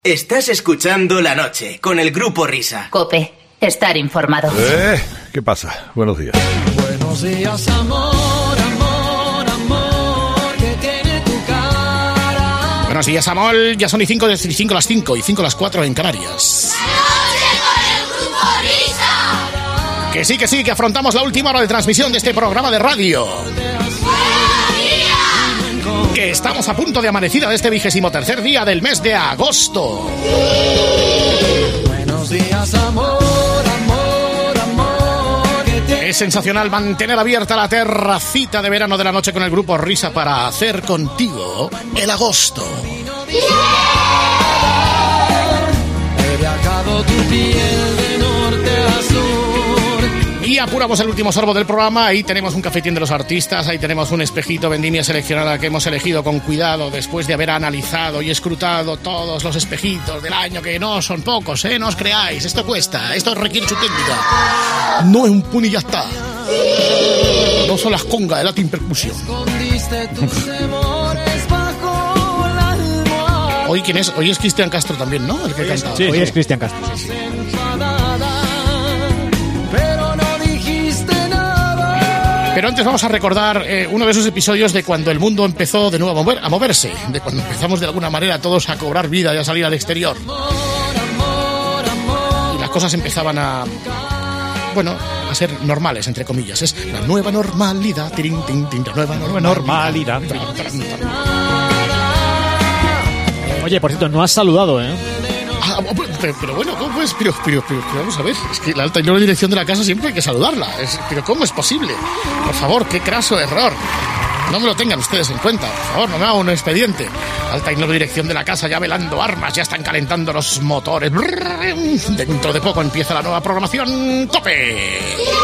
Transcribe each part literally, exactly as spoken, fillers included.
Estás escuchando La Noche con el Grupo Risa. COPE, estar informado. Eh, ¿qué pasa? Buenos días. Buenos días, amor, amor, amor, que tiene tu cara. Buenos días, amor. Ya son y cinco, y cinco las cinco y cinco las cuatro en Canarias. Que sí, que sí, que afrontamos la última hora de transmisión de este programa de radio. Que estamos a punto de amanecida de este vigésimo tercer día del mes de agosto. Buenos días, amor, amor, amor. Es sensacional mantener abierta la terracita de verano de La Noche con el Grupo Risa para hacer contigo el agosto. He viajado tu piel de norte a sur. Y apuramos el último sorbo del programa. Ahí tenemos un cafetín de los artistas. Ahí tenemos un espejito vendimia seleccionada que hemos elegido con cuidado después de haber analizado y escrutado todos los espejitos del año, que no son pocos, ¿eh? No os creáis. Esto cuesta. Esto requiere su técnica. No es un pun y ya está. No son las congas de Latin Percusión. Hoy, ¿quién es? Hoy es Cristian Castro también, ¿no? El que canta. Sí, hoy sí. Es Cristian Castro. Sí, sí. Pero antes vamos a recordar eh, uno de esos episodios de cuando el mundo empezó de nuevo a, mover, a moverse, de cuando empezamos de alguna manera todos a cobrar vida y a salir al exterior. Y las cosas empezaban a, bueno, a ser normales, entre comillas. Es la nueva normalidad, tirin, tin, tin, la nueva normalidad. normalidad. Oye, por cierto, no has saludado, ¿eh? Ah, pero, pero bueno, ¿cómo pues? Pero, pero, pero, pero vamos a ver, es que la alta y nueva dirección de la casa siempre hay que saludarla. Es, pero ¿cómo es posible? Por favor, qué craso error. No me lo tengan ustedes en cuenta, por favor, no me hagan un expediente. Alta y nueva dirección de la casa ya velando armas, ya están calentando los motores. Dentro de poco empieza la nueva programación COPE.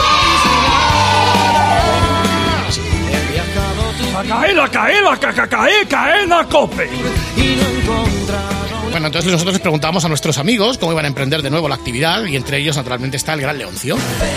Cae la cae la cae cae cae la COPE. Bueno, entonces nosotros les preguntábamos a nuestros amigos cómo iban a emprender de nuevo la actividad, y entre ellos naturalmente está el gran Leoncio.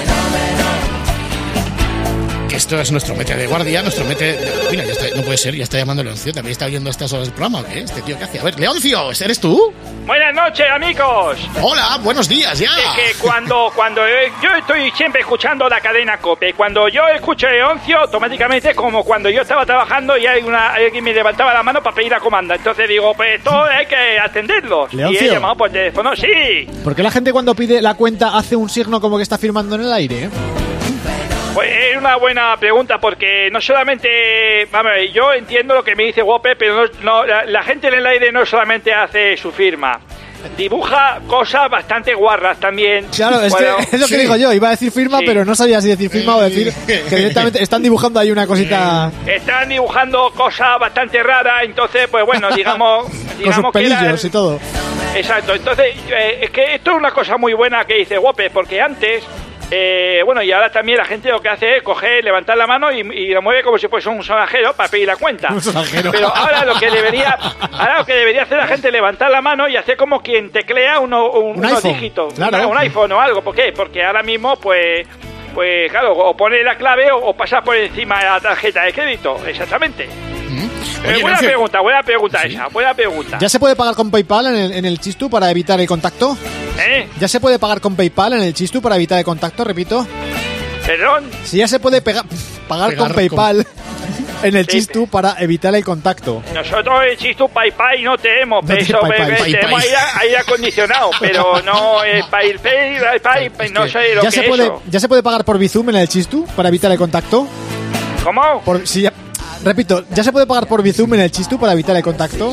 Que esto es nuestro mete de guardia, nuestro mete de... Mira, ya está, no puede ser, ya está llamando Leoncio, también está oyendo a estas horas del programa, ¿qué? Este tío, ¿qué hace? A ver, Leoncio, ¿eres tú? Buenas noches, amigos. Hola, buenos días, ya. Es que cuando, cuando eh, yo estoy siempre escuchando la cadena COPE, cuando yo escucho a Leoncio, automáticamente es como cuando yo estaba trabajando y hay una, alguien me levantaba la mano para pedir la comanda. Entonces digo, pues esto hay que atenderlo. Leoncio. Y he llamado por teléfono, sí. ¿Por qué la gente cuando pide la cuenta hace un signo como que está firmando en el aire, eh? Pues es una buena pregunta, porque no solamente... Vamos, yo entiendo lo que me dice Wope, pero no, no, la, la gente en el aire no solamente hace su firma, dibuja cosas bastante guarras también. Claro, es, bueno, que, es lo que sí. digo yo, iba a decir firma, sí. Pero no sabía si decir firma o decir que directamente están dibujando ahí una cosita... Están dibujando cosas bastante raras, entonces, pues bueno, digamos... digamos con sus pelillos eran... y todo. Exacto, entonces, eh, es que esto es una cosa muy buena que dice Wope, porque antes... Eh, bueno, y ahora también la gente lo que hace es coger, levantar la mano y, y lo mueve como si fuese un sonajero para pedir la cuenta. Un sonajero. Pero ahora lo que debería, ahora lo que debería hacer la gente es levantar la mano y hacer como quien teclea uno, un, un unos iPhone, dígitos, claro. un, un iPhone o algo. ¿Por qué? Porque ahora mismo, pues, pues claro, o pone la clave o, o pasa por encima de la tarjeta de crédito, exactamente. Oye, eh, buena Leoncio. pregunta, buena pregunta ¿Sí? esa, buena pregunta. ¿Ya se puede pagar con PayPal en el, en el Chistu para evitar el contacto? ¿Eh? ¿Ya se puede pagar con PayPal en el Chistu para evitar el contacto, repito? ¿Perdón? Si ya se puede pega- pagar Pegar con PayPal con... en el Sí. Chistu para evitar el contacto. Nosotros el Chistu PayPay no tenemos, No pero tiene eso, Pai Pai. eh, Pai tenemos Pai. aire, aire acondicionado, pero no el PayPay, Pay, no sé lo ¿Ya que se es puede eso. ya se puede pagar por Bizum en el Chistu para evitar el contacto? ¿Cómo? Por, si ya- repito, ¿ya se puede pagar por Bizum en el Chistu para evitar el contacto?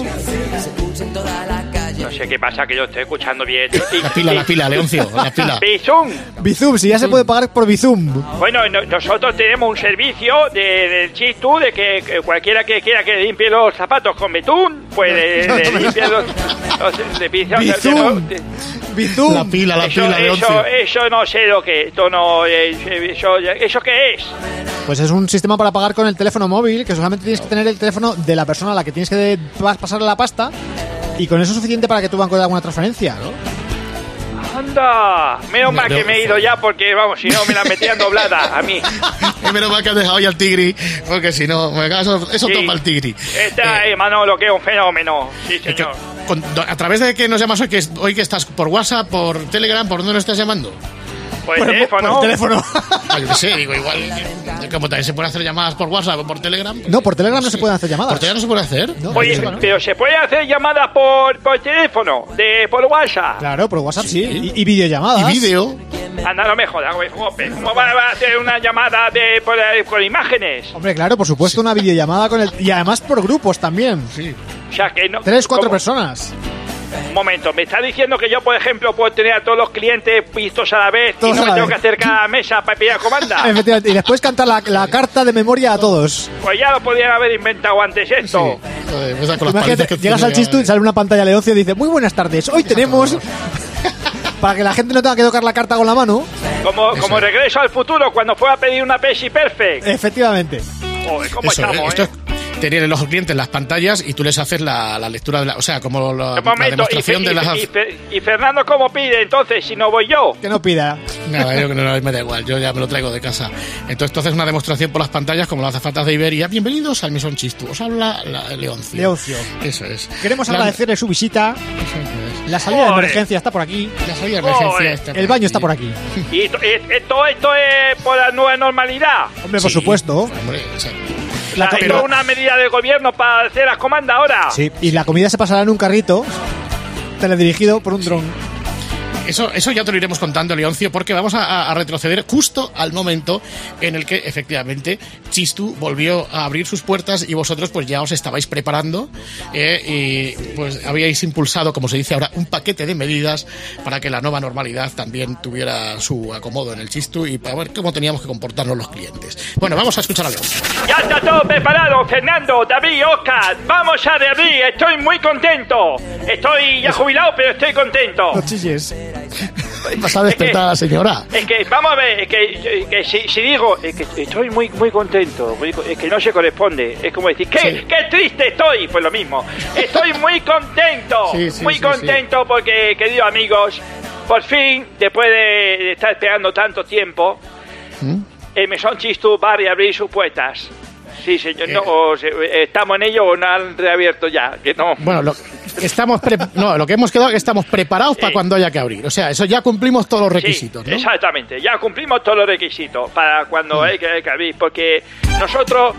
No sé qué pasa, que yo estoy escuchando bien. La pila, la pila, Leoncio, la pila. Bizum. Bizum, si ya se puede pagar por Bizum. Bueno, no- nosotros tenemos un servicio de, del Chistu de que, que cualquiera que quiera que limpie los zapatos con betún, pues de, de limpiar los... los de, de, Bizum. de- Bizum. La pila, la eso, pila, eso, Leoncio. eso no sé lo que... Esto no... eh, Eso, ¿eso qué es? Pues es un sistema para pagar con el teléfono móvil, que solamente tienes que tener el teléfono de la persona a la que tienes que pasarle la pasta, y con eso es suficiente para que tu banco haga alguna transferencia, ¿no? ¡Anda! Menos mal que me he ido ya, porque, vamos, si no me la metían doblada a mí. Y menos mal que has dejado ya el tigri, porque si no, eso, eso Sí. topa el tigri. Esta Eh, es, Manolo, que es un fenómeno. Sí, Es que, señor. con, a través de que nos llamas hoy, que, hoy que estás por WhatsApp, por Telegram, ¿por dónde nos estás llamando? Por el por, teléfono. Por el teléfono. Ah, yo qué sé, digo, igual, como también se pueden hacer llamadas por WhatsApp o por Telegram. No, por Telegram no sí. se pueden hacer llamadas. ¿Por Telegram no se puede hacer? No, Oye, no, no. pero se puede hacer llamadas por, por teléfono, de por WhatsApp. Claro, por WhatsApp sí. sí. Y, y videollamadas. Y vídeo. Anda, no me jodas, güey. ¿Cómo van a hacer una llamada de por, por imágenes? Hombre, claro, por supuesto, una videollamada con el... Y además por grupos también. Sí. O sea, que no... Tres, cuatro ¿cómo? personas. Un momento, ¿me está diciendo que yo, por ejemplo, puedo tener a todos los clientes vistos a la vez Todos y no a me la tengo vez. que acercar a la mesa para pedir comanda? Efectivamente. Y después cantar la, la carta de memoria a todos. Pues ya lo podrían haber inventado antes esto. Sí. Joder, pues con las Imagínate, palitas que llegas al tiene, Chistu y sale una pantalla Leoncio y dice: muy buenas tardes, hoy tenemos... Para que la gente no tenga que tocar la carta con la mano. Como, Eso como es. Regreso al Futuro, cuando fue a pedir una Pepsi Perfect. Efectivamente. Joder, ¿cómo Eso, estamos, esto eh? es tener los clientes las pantallas y tú les haces la, la lectura de la, o sea, como la, Un la momento, y, demostración Fe- de las. y, Fe- y Fernando, ¿cómo pide entonces si no voy yo? Que no pida. Nada, yo que no me da igual, yo ya me lo traigo de casa. Entonces tú haces una demostración por las pantallas como las azafatas de Iberia. Bienvenidos al Mesón Chistu. Os habla la, Leoncio. Leoncio. Eso es. Queremos La- agradecerle su visita. Eso es. La salida de Joder. emergencia está por aquí. La salida de Joder. emergencia está por El baño aquí. está por aquí. Y to- eh, eh, todo esto es por la nueva normalidad. Hombre, por Sí, supuesto. Hombre, o sea, La Hay pero- toda una medida del gobierno para hacer las comandas ahora. Sí, y la comida se pasará en un carrito teledirigido por un dron. Eso, eso ya te lo iremos contando, Leoncio, porque vamos a, a retroceder justo al momento en el que efectivamente Chistu volvió a abrir sus puertas y vosotros pues ya os estabais preparando eh, y pues habíais impulsado, como se dice ahora, un paquete de medidas para que la nueva normalidad también tuviera su acomodo en el Chistu y para ver cómo teníamos que comportarnos los clientes. Bueno, vamos a escuchar a Leoncio. Ya está todo preparado, Fernando, David, Oscar. Vamos a reabrir, estoy muy contento. Estoy ya jubilado, pero estoy contento. No chilles. Vas a despertar a la señora. Es que, vamos a ver, es que, que si, si digo es que estoy muy muy contento, muy co- es que no se corresponde. Es como decir, ¿qué, Sí. qué triste estoy? Pues lo mismo. Estoy muy contento, Sí, sí, muy sí, contento porque, queridos amigos, por fin, después de estar esperando tanto tiempo, ¿Mm? el Mesón Chistu va a reabrir sus puertas. Sí, señor, Eh. no, o se- estamos en ello o no han reabierto ya, que no. Bueno, lo, estamos pre- no, lo que hemos quedado es que estamos preparados para Sí. cuando haya que abrir. O sea, eso ya cumplimos todos los requisitos, Sí, ¿no? exactamente, ya cumplimos todos los requisitos para cuando hay que, hay que abrir, porque nosotros,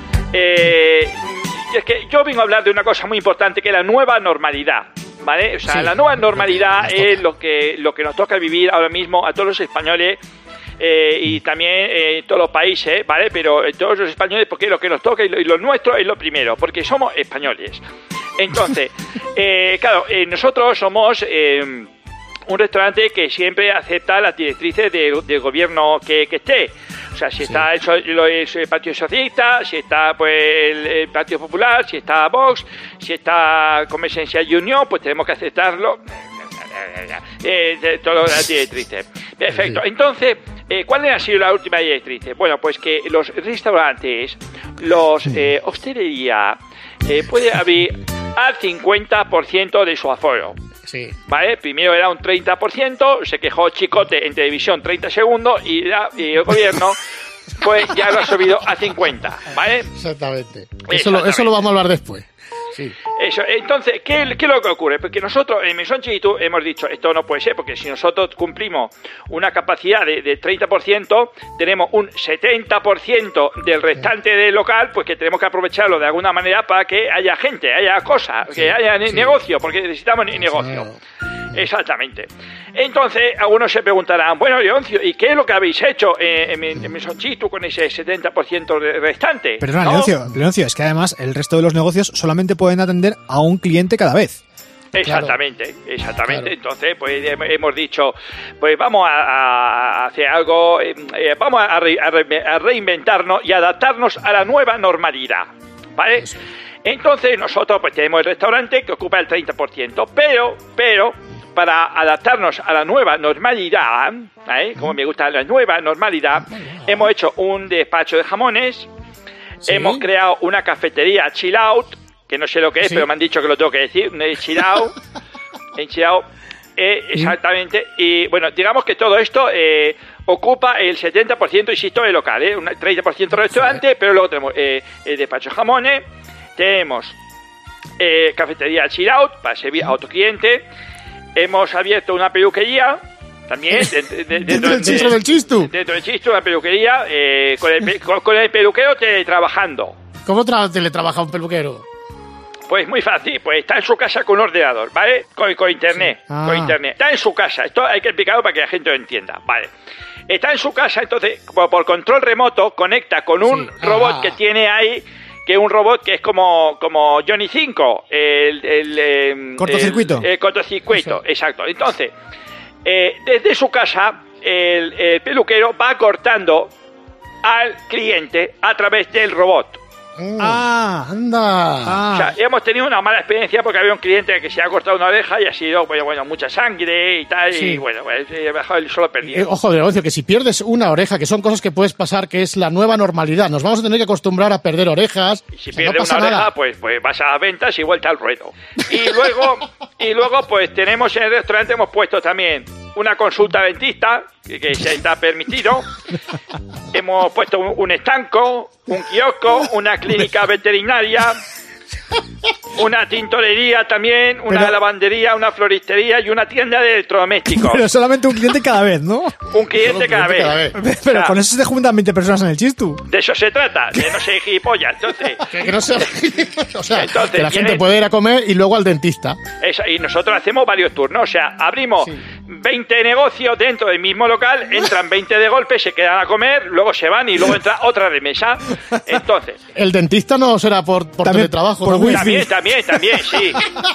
eh, es que yo vengo a hablar de una cosa muy importante que es la nueva normalidad, ¿vale? O sea, Sí. la nueva normalidad Nos es toca. lo que, lo que nos toca vivir ahora mismo a todos los españoles. Eh, y también eh, en todos los países, ¿vale? Pero en todos los españoles, porque lo que nos toca y lo, y lo nuestro es lo primero, porque somos españoles. Entonces, eh, claro, eh, nosotros somos eh, un restaurante que siempre acepta las directrices de- del gobierno que, que esté. O sea, si está el, so- lo- el Partido Socialista, si está pues el, el Partido Popular, si está Vox, si está Convergencia y Unión, pues tenemos que aceptarlo. Eh, de todas las directrices. Perfecto. Entonces, eh, ¿cuál ha sido la última directriz? Bueno, pues que los restaurantes, los eh, hostelería, eh, puede abrir al cincuenta por ciento de su aforo. Sí. ¿Vale? Primero era un treinta por ciento, se quejó Chicote en televisión treinta segundos y, la- y el gobierno pues ya lo ha subido a cincuenta, ¿vale? Exactamente. Eso, Exactamente. Lo, eso lo vamos a hablar después. Sí. Eso, entonces, ¿qué, ¿qué es lo que ocurre? Porque nosotros en Mesón Chistu hemos dicho, esto no puede ser, porque si nosotros cumplimos una capacidad de, de treinta por ciento, tenemos un setenta por ciento del restante del local, pues que tenemos que aprovecharlo de alguna manera para que haya gente, haya cosas, que haya ne- sí. negocio, porque necesitamos ne- negocio. Claro. Exactamente. Entonces, algunos se preguntarán, bueno, Leoncio, ¿y qué es lo que habéis hecho en, en, en Mesón Chistu con ese setenta por ciento de- restante? Perdona, ¿No? Leoncio, Leoncio, es que además el resto de los negocios solamente pueden atender a un cliente cada vez. Exactamente, exactamente. Claro. Entonces, pues hem- hemos dicho, pues vamos a, a hacer algo, eh, eh, vamos a, re- a re- a reinventarnos y adaptarnos a la nueva normalidad, ¿vale? Entonces nosotros pues tenemos el restaurante que ocupa el treinta por ciento, pero, pero, para adaptarnos a la nueva normalidad, ¿eh? Como me gusta la nueva normalidad, hemos hecho un despacho de jamones, Sí. hemos creado una cafetería chill out, que no sé lo que es, Sí. pero me han dicho que lo tengo que decir, un chill out, en chill out, eh, exactamente, y bueno, digamos que todo esto eh, ocupa el setenta por ciento, insisto, del local, ¿eh? Un treinta por ciento restaurante, pero luego tenemos eh, el despacho de jamones, tenemos eh, cafetería Chill Out para servir a otro cliente. Hemos abierto una peluquería también de, de, de, dentro del Chistu del Chistu. Dentro del Chistu, una peluquería eh, con, el, con, con el peluquero teletrabajando. ¿Cómo tra- teletrabaja un peluquero? Pues muy fácil, pues está en su casa con un ordenador, ¿vale? Con, con internet, sí. ah. con internet. Está en su casa, esto hay que explicarlo para que la gente lo entienda, ¿vale? Está en su casa, entonces, por, por control remoto, conecta con un sí. robot ah. que tiene ahí, que es un robot que es como, como Johnny cinco, el... el, el cortocircuito. El, el cortocircuito, sí. exacto. Entonces, eh, desde su casa, el, el peluquero va cortando al cliente a través del robot. Ah, anda. Ah. O sea, hemos tenido una mala experiencia porque había un cliente que se ha cortado una oreja y ha sido, bueno, bueno mucha sangre y tal, sí. y bueno, pues, el solo perdido. Eh, ojo de negocio, que si pierdes una oreja, que son cosas que puedes pasar, que es la nueva normalidad, nos vamos a tener que acostumbrar a perder orejas. Y si pierdes no una oreja, nada. pues pues vas a ventas y vuelta al ruedo. Y luego, y luego pues tenemos en el restaurante, hemos puesto también una consulta dentista, que, que se está permitido. Hemos puesto un, un estanco, un kiosco, una clínica veterinaria, una tintorería también, una pero, lavandería, una floristería y una tienda de electrodomésticos. Pero solamente un cliente cada vez, ¿no? Un cliente cada, vez. cada vez. Pero o sea, con eso se juntan veinte personas en el Chistu. De eso se trata, de no ser gilipollas. Entonces, que, que no sea, o sea, entonces, que la gente tiene, puede ir a comer y luego al dentista. Eso, y nosotros hacemos varios turnos, o sea, abrimos sí. veinte negocios dentro del mismo local, entran veinte de golpe, se quedan a comer, luego se van y luego entra otra remesa. Entonces, el dentista no será por, por teletrabajo, por wifi. También, también, también, sí.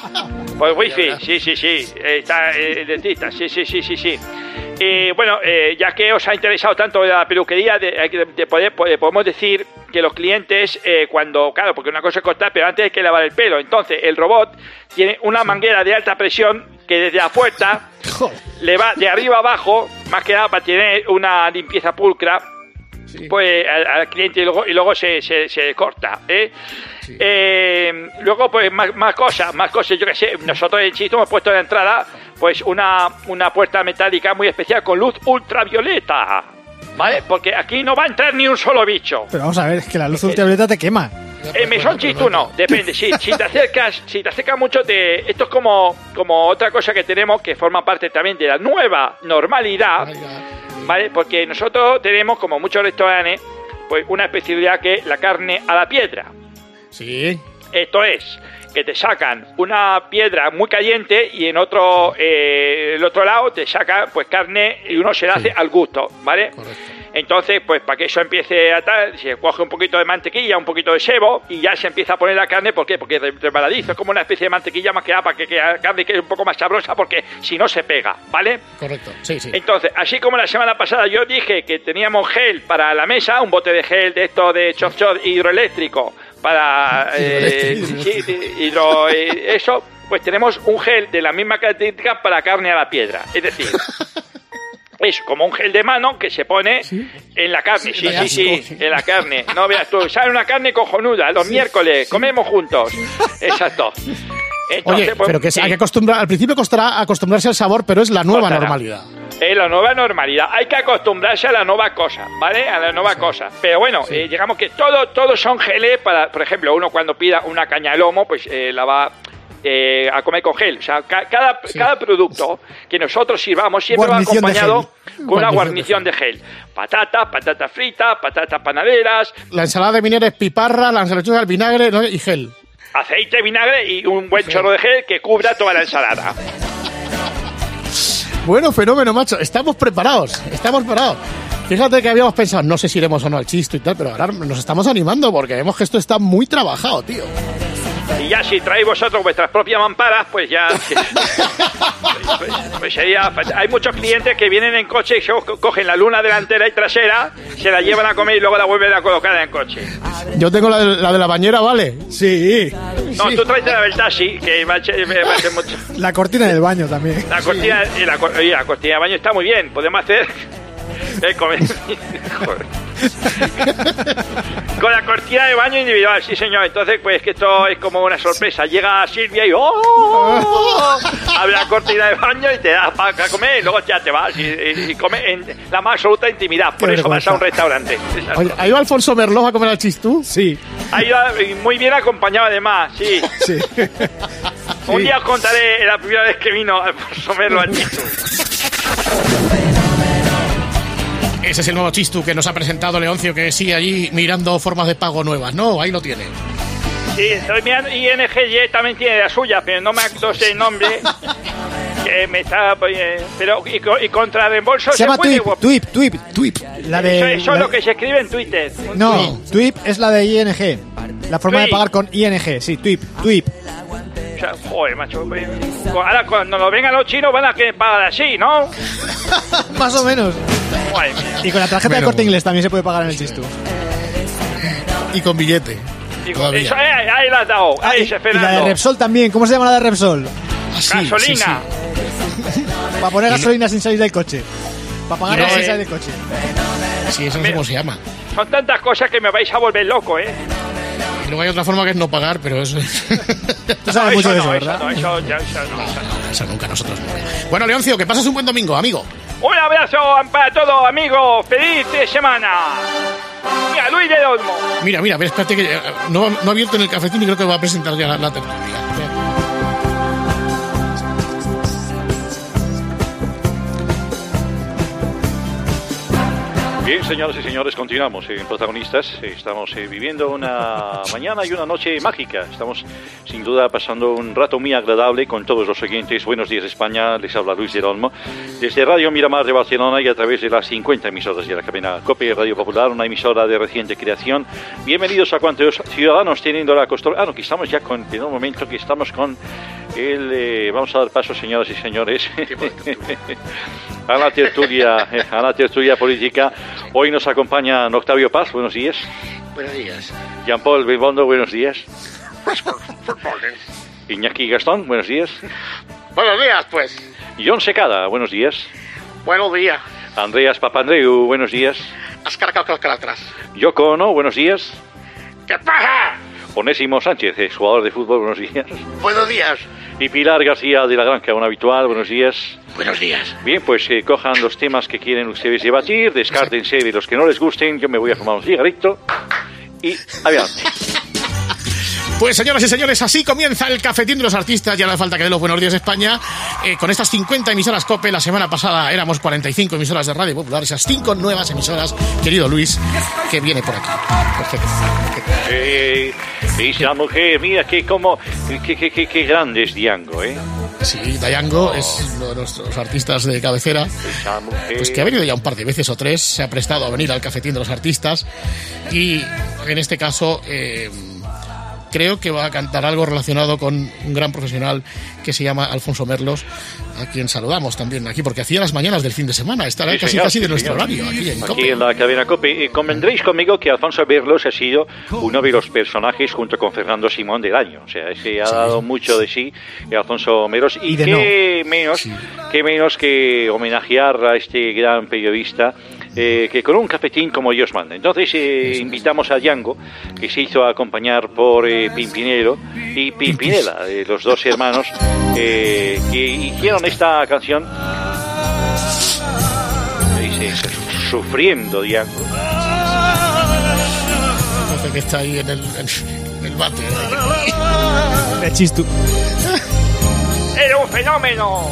Por wifi, sí, sí, sí. Está el dentista, sí, sí, sí, sí, sí. Y bueno, eh, ya que os ha interesado tanto la peluquería, de, de, de poder, podemos decir que los clientes, eh, cuando, claro, porque una cosa es cortar, pero antes hay que lavar el pelo. Entonces, el robot tiene una manguera de alta presión que desde la puerta le va de arriba abajo, más que nada para tener una limpieza pulcra, sí. pues al, al cliente y luego, y luego se, se, se corta, ¿eh? Sí. Eh, luego pues más, más cosas, más cosas, yo que sé, nosotros en Chistu hemos puesto en la entrada pues una, una puerta metálica muy especial con luz ultravioleta, ¿vale? Porque aquí no va a entrar ni un solo bicho. Pero vamos a ver, es que la luz ultravioleta te quema. En Mesón Chistu no, depende, si, si te acercas, si te acercas mucho, te, esto es como, como otra cosa que tenemos que forma parte también de la nueva normalidad, ¿vale? Porque nosotros tenemos, como muchos restaurantes, pues una especialidad que es la carne a la piedra. Sí. Esto es, que te sacan una piedra muy caliente y en otro, eh, el otro lado te sacan pues carne y uno se la hace sí. al gusto, ¿vale? Correcto. Entonces, pues para que eso empiece a tal, se coge un poquito de mantequilla, un poquito de sebo y ya se empieza a poner la carne. ¿Por qué? Porque es resbaladizo, es como una especie de mantequilla más que nada para que, que la carne quede un poco más sabrosa, porque si no se pega, ¿vale? Correcto, sí, sí. Entonces, así como la semana pasada yo dije que teníamos gel para la mesa, un bote de gel de esto de chop chop hidroeléctrico para eh, hidro, eh, eso, pues tenemos un gel de la misma característica para carne a la piedra, es decir, es como un gel de mano que se pone ¿sí? en la carne, sí, sí, sí, sí, en la carne. No veas tú, sale una carne cojonuda los sí, miércoles, sí. comemos juntos. Exacto. Entonces, Oye, pues, pero que sí. hay que acostumbrar, al principio costará acostumbrarse al sabor, pero es la nueva costará. normalidad. Es la nueva normalidad. Hay que acostumbrarse a la nueva cosa, ¿vale? A la nueva sí. cosa. Pero bueno, sí. eh, digamos que todo, todos son geles para, por ejemplo, uno cuando pida una caña de lomo, pues eh, la va eh, a comer con gel. O sea, ca- cada, sí. cada producto que nosotros sirvamos siempre guarnición va acompañado con una guarnición de gel. Patatas, patatas fritas, patatas panaderas. La ensalada de vinagre es piparra, la ensalada al vinagre, ¿no? Y gel. Aceite, vinagre y un buen sí. chorro de gel que cubra toda la ensalada. Bueno, fenómeno, macho. Estamos preparados, estamos preparados. Fíjate que habíamos pensado, no sé si iremos o no al Chistu y tal, pero ahora nos estamos animando porque vemos que esto está muy trabajado, tío. Y ya si traéis vosotros vuestras propias mamparas, pues ya... pues, pues, pues sería... Hay muchos clientes que vienen en coche y se cogen la luna delantera y trasera, se la llevan a comer y luego la vuelven a colocar en el coche. Yo tengo la de la, de la bañera, ¿vale? Sí. No, sí. tú traes la del taxi, que va a ser, va a ser mucho... La cortina del baño también. La cortina, sí. y la, y la cortina del baño está muy bien. Podemos hacer... Eh, comer... Con la cortina de baño individual, sí señor. Entonces pues que esto es como una sorpresa. Llega Silvia y ¡oh! abre la cortina de baño y te da para comer y luego ya te vas y, y, y comes en la más absoluta intimidad. Por Qué eso vergüenza. Vas a un restaurante. Oye, ¿ha ido Alfonso Merlós a comer al Chistu? Sí. Ha ido muy bien acompañado además, sí. Sí. Un Sí. día os contaré la primera vez que vino Alfonso Merlo al Chistu. Ese es el nuevo Chistu que nos ha presentado Leoncio, que sigue allí mirando formas de pago nuevas. No, ahí lo tiene. Sí, estoy mirando I N G Y también tiene la suya, pero no me acto ese nombre. Que me está... eh, pero y, co- y contra reembolso Se llama puede, Twip, guapo. Twip, Twip, Twip. La de, Eso, eso la- es lo que se escribe en Twitter. No, Twip es la de I N G. La forma de Twip. pagar con I N G, sí, Twip, Twip. O sea, joder, macho. eh, Ahora cuando nos vengan los chinos van a que pagar así, ¿no? Más o menos. Joder, mía. Y con la tarjeta Bueno. de Corte Inglés también se puede pagar en el Chistu. Y con billete. Digo, Todavía. eso, eh, ahí la has dado. Ahí y, se y la de Fernando. Repsol también. ¿Cómo se llama la de Repsol? Ah, sí, Gasolina. sí, sí. Para poner gasolina sin salir del coche. Para pagar Y no, sin eh. salir del coche. Sí, eso no sé cómo se llama. Son tantas cosas que me vais a volver loco, ¿eh? Y luego hay otra forma que es no pagar, pero eso... Tú sabes mucho de eso, no, ¿verdad? no, eso, ya, eso no, eso no. Eso nunca, nosotros no. Bueno, Leoncio, que pases un buen domingo, amigo. Un abrazo para todos, amigos. Feliz de semana. Mira, Luis de Olmo. Mira, mira, a ver, espérate que eh, no, no ha abierto en el cafetín y creo que va a presentar ya la, la tertulia. Bien, señoras y señores, continuamos en Protagonistas. Estamos eh, viviendo una mañana y una noche mágica. Estamos, sin duda, pasando un rato muy agradable con todos los oyentes. Buenos días, España. Les habla Luis del Olmo. Desde Radio Miramar de Barcelona y a través de las cincuenta emisoras de la cadena COPE Radio Popular, una emisora de reciente creación. Bienvenidos a cuantos ciudadanos teniendo la costumbre... Ah, no, que estamos ya con... En un momento que estamos con el... Eh, vamos a dar paso, señoras y señores, a la tertulia, eh, a la tertulia política. Hoy nos acompaña Octavio Paz, buenos días. Buenos días. Jean-Paul Belmondo, buenos días. Iñaki Gastón, buenos días. Buenos días, pues. John Secada, buenos días. Buenos días. Andreas Papandreou, buenos días. Has cargado con las atrás. Yoko Ono, buenos días. ¿Qué pasa? Onésimo Sánchez, jugador de fútbol, buenos días. Buenos días. Y Pilar García de la Granja, un habitual, buenos días. Buenos días. Bien, pues eh, cojan los temas que quieren ustedes debatir, descártense de los que no les gusten, yo me voy a fumar un cigarrito y adelante. Pues señoras y señores, así comienza el Cafetín de los Artistas. Ya no hace falta que dé los buenos días, España. Eh, con estas cincuenta emisoras COPE, la semana pasada éramos cuarenta y cinco emisoras de Radio Popular. Esas cinco nuevas emisoras, querido Luis, que viene por aquí. Perfecto. Eh, dice la mujer, mira que como, que, que, que, que grande es Diango, ¿eh? Sí, Dayango es uno de nuestros artistas de cabecera, Esa mujer... pues que ha venido ya un par de veces o tres, se ha prestado a venir al Cafetín de los Artistas y en este caso eh, creo que va a cantar algo relacionado con un gran profesional que se llama Alfonso Merlos, a quien saludamos también aquí, porque hacía las mañanas del fin de semana, estará Sí, casi señor, casi de sí, nuestro señor. horario, aquí en Aquí COPE. en la cadena COPE. Eh, convendréis conmigo que Alfonso Merlos ha sido uno de los personajes junto con Fernando Simón del año. O sea, ese ha Sí. dado mucho de sí eh, Alfonso Merlos. Y, Y de qué menos, Sí. qué menos que homenajear a este gran periodista eh, que con un cafetín como Dios manda. Entonces eh, invitamos a Django, que se hizo acompañar por eh, Pimpinelo y Pimpinela, eh, los dos hermanos eh, que hicieron esta canción. Dice, sufriendo Django. Parece que está ahí en el, en el bate. De Chistu. ¡Era un fenómeno!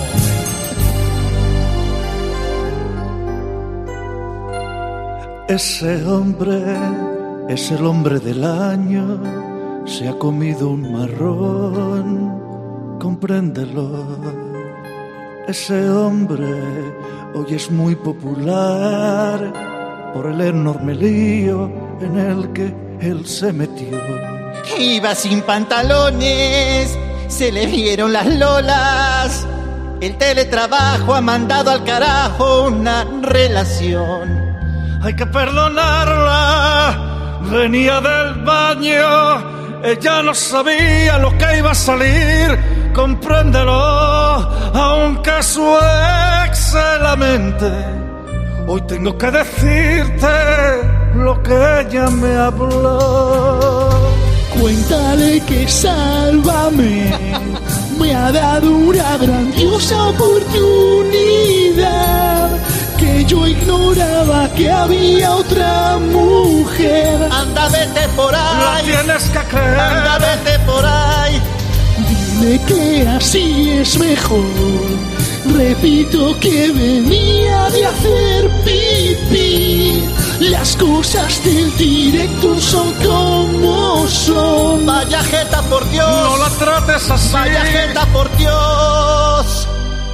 Ese hombre es el hombre del año, se ha comido un marrón, compréndelo. Ese hombre hoy es muy popular por el enorme lío en el que él se metió. Iba sin pantalones, se le vieron las lolas. El teletrabajo ha mandado al carajo una relación. Hay que perdonarla, venía del baño, ella no sabía lo que iba a salir, compréndelo, aunque su ex se lamente. Hoy tengo que decirte lo que ella me habló. Cuéntale que Sálvame me ha dado una grandiosa oportunidad que yo ignoré ignoraba que había otra mujer. Anda, vete por ahí. Lo tienes que creer. Anda, vete por ahí. Dile que así es mejor. Repito que venía de hacer pipí. Las cosas del directo son como son. Vaya jeta, por Dios. No la trates así. Vaya jeta, por Dios.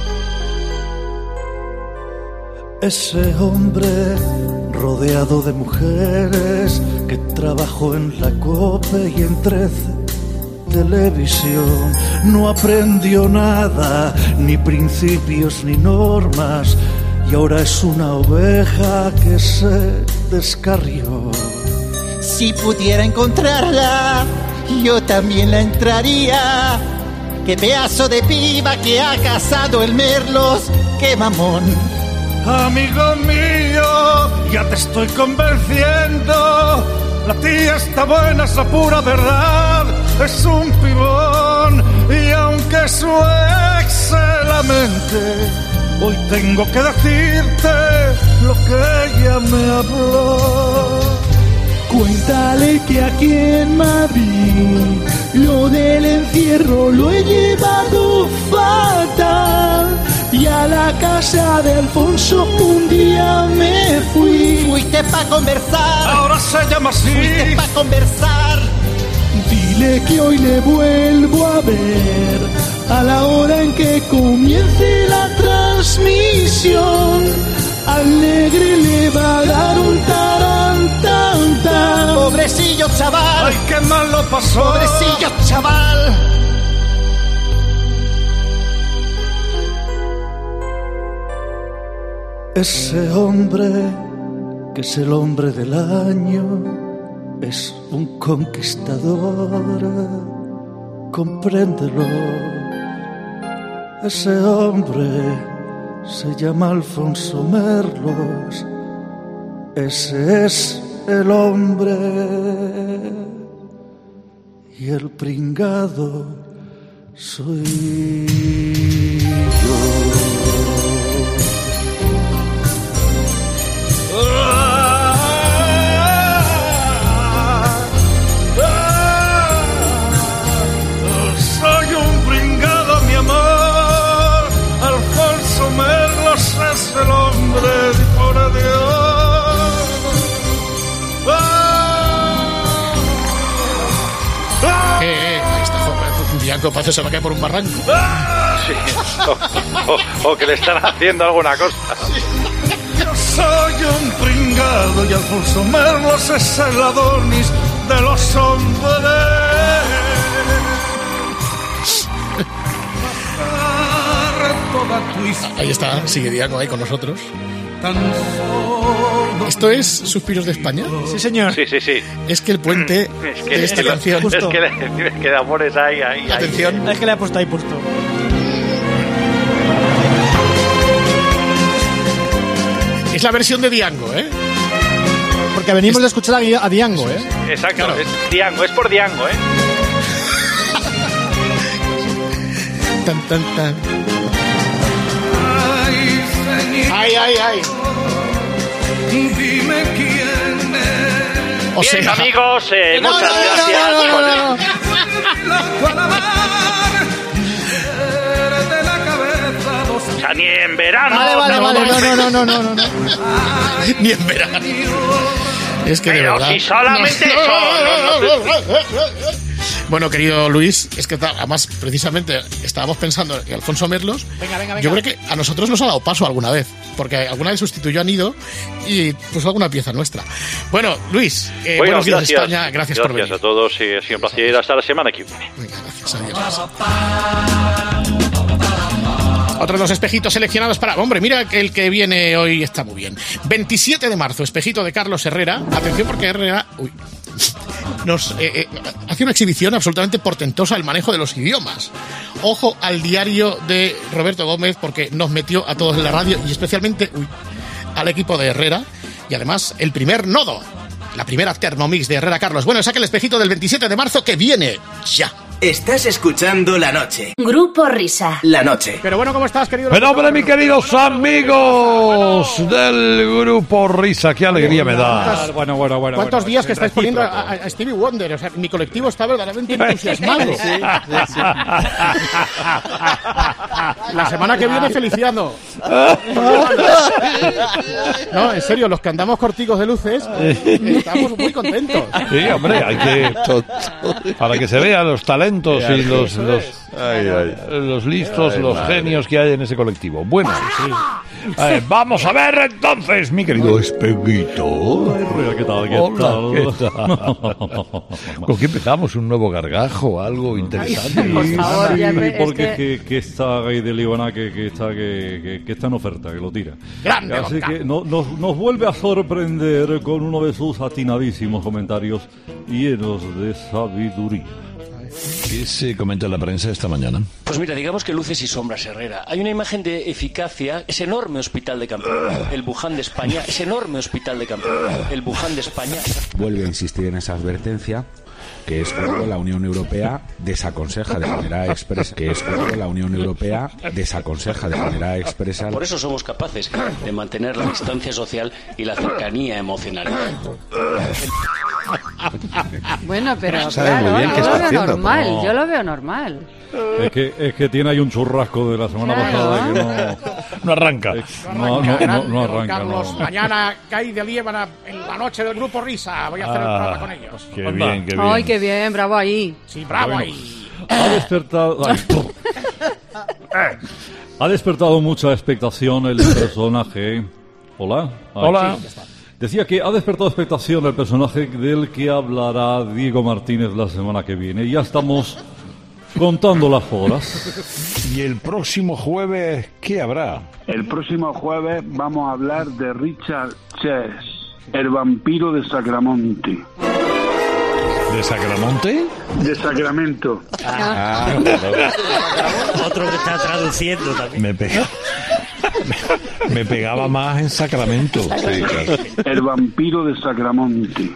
Ese hombre rodeado de mujeres que trabajó en la COPE y en trece Televisión, no aprendió nada, ni principios ni normas, y ahora es una oveja que se descarrió. Si pudiera encontrarla, yo también la entraría. Qué pedazo de piba que ha casado el Merlos, qué mamón. Amigo mío, ya te estoy convenciendo. La tía está buena, es la pura verdad. Es un pibón, y aunque su ex se lamente, hoy tengo que decirte lo que ella me habló. Cuéntale que aquí en Madrid lo del encierro lo he llevado fatal. Y a la casa de Alfonso un día me fui. Fuiste pa' conversar. Ahora se llama así. Fuiste pa' conversar. Dile que hoy le vuelvo a ver a la hora en que comience la transmisión. Al negre le va a dar un tarantanta. Pobrecillo chaval. Ay, qué mal lo pasó. Pobrecillo chaval. Ese hombre que es el hombre del año es un conquistador, compréndelo. Ese hombre se llama Alfonso Merlos, ese es el hombre, y el pringado soy yo. Soy un pringado, mi amor. Alfonso Merlos es el hombre, por Dios. Eh, eh, ahí está, joder, Dianco parece que se va a caer por un barranco. Sí, o, o, o que le están haciendo alguna cosa. Yo soy un pringado y Alfonso Merlos es el Adonis de los hombres. Ahí está, sigue Dianco ahí con nosotros. ¿Esto es Suspiros de España? Sí, señor. Sí, sí, sí. Es que el puente Es que, de esta es que- canción... es que, le- que de amores hay ahí. Atención. Es que le ha puesto ahí puesto. Es la versión de Diango, ¿eh? Porque venimos de escuchar a, Di- a Diango, ¿eh? Exacto, Claro. es Diango, es por Diango, ¿eh? Tan, tan, tan. Ay, ay, ay. Dime quién es. O Bien, sea, amigos, eh, No, muchas no, no, gracias. no, no, no, no, no. de la cabeza dos. O sea, ni en verano. Vale, vale, no, vale. no, No, no, no, no, no, no. ni en verano. Es que de Pero verdad. si solamente No. eso. no, no. Bueno, querido Luis, es que ta- además, precisamente, estábamos pensando en Alfonso Merlos. Venga, venga, venga. Yo creo que a nosotros nos ha dado paso alguna vez, porque alguna vez sustituyó a Nido y puso alguna pieza nuestra. Bueno, Luis, eh, Bueno, buenos días, gracias. España. Gracias, por venir. a todos y ha sido un placer. Hasta la semana que viene. Venga, gracias, adiós. Otro de los espejitos seleccionados para... Hombre, mira que el que viene hoy está muy bien. veintisiete de marzo, espejito de Carlos Herrera. Atención porque Herrera... Uy. Nos eh, eh, hace una exhibición absolutamente portentosa el manejo de los idiomas. Ojo al diario de Roberto Gómez porque nos metió a todos en la radio y especialmente uy, al equipo de Herrera y además el primer nodo, la primera Thermomix de Herrera Carlos. Bueno, saca el espejito del veintisiete de marzo que viene ya. Estás escuchando La Noche. Grupo Risa. La Noche. Pero bueno, ¿cómo estás, querido? En nombre de mis queridos amigos del Grupo Risa, qué alegría me da. Bueno, bueno, bueno. ¿Cuántos bueno, días que estáis poniendo recíproco. a, a Stevie Wonder? O sea, mi colectivo está verdaderamente entusiasmado. Sí, sí, sí. La semana que viene, Feliciano. No, en serio, los que andamos corticos de luces, estamos muy contentos. Sí, hombre, hay que... Para que se vean los talentos y los, los, Ay, ay. los listos, Ay, los madre. genios que hay en ese colectivo. Bueno, eh, vamos a ver entonces, mi querido Espeguito. ¿Qué tal? ¿Qué Hola, tal? ¿qué tal? ¿Con qué empezamos? ¿Un nuevo gargajo? ¿Algo interesante? Por favor, ya me- es porque que- que, que está ahí de Líbana que, que está que, que, que está en oferta, que lo tira. Grande, Así Oscar. que no- nos, nos vuelve a sorprender con uno de sus atinadísimos comentarios llenos de sabiduría. ¿Qué se comenta en la prensa esta mañana? Pues mira, digamos que luces y sombras, Herrera. Hay una imagen de eficacia, ese enorme hospital de Campeón, el Wuhan de España, ese enorme hospital de Campeón, el Wuhan de España. Vuelve a insistir en esa advertencia, que es cuando la Unión Europea desaconseja de manera expresa, que es cuando la Unión Europea desaconseja de manera expresa. Por eso somos capaces de mantener la distancia social y la cercanía emocional. Bueno, pero Sabe claro, muy bien yo qué lo está veo haciendo, normal, pero- yo lo veo normal. Es que, es que tiene ahí un churrasco de la semana Claro. pasada que no, No arranca. no, no, no, no arranca. Carlos, No. mañana cae de Líbana en la noche del Grupo Risa. Voy a hacer el programa con ellos. Qué Anda. bien, qué bien. Ay, qué bien, bravo ahí. Sí, bravo Bueno. ahí. Ha despertado, ay, ha despertado mucha expectación el personaje. Hola. Ay, Hola. sí. Decía que ha despertado expectación el personaje del que hablará Diego Martínez la semana que viene. Ya estamos contando las horas. Y el próximo jueves, ¿qué habrá? El próximo jueves vamos a hablar de Richard Chess, el vampiro de Sacramonte. ¿De Sacramonte? De Sacramento. Ah, Otro que está traduciendo también. me, pega- me pegaba más en Sacramento. Sí, claro. El vampiro de Sacramonte.